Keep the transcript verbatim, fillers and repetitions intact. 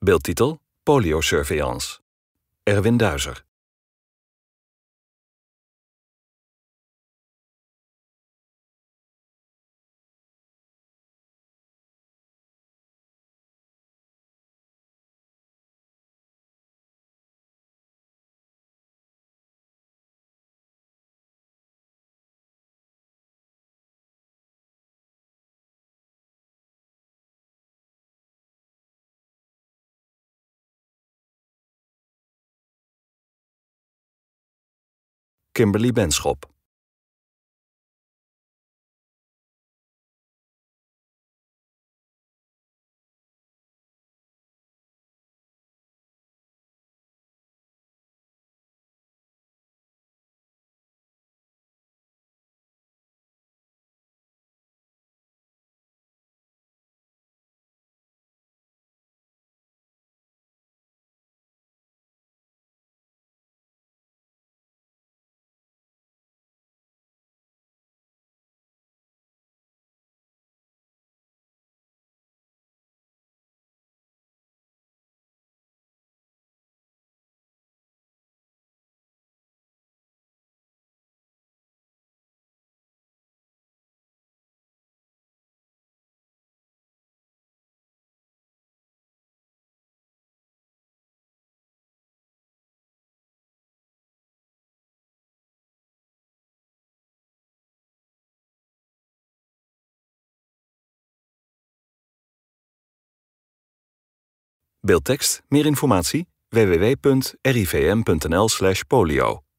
Beeldtitel: Polio-surveillance. Erwin Duizer. Kimberly Benschop. Beeldtekst: meer informatie: w w w punt r i v m punt n l slash polio.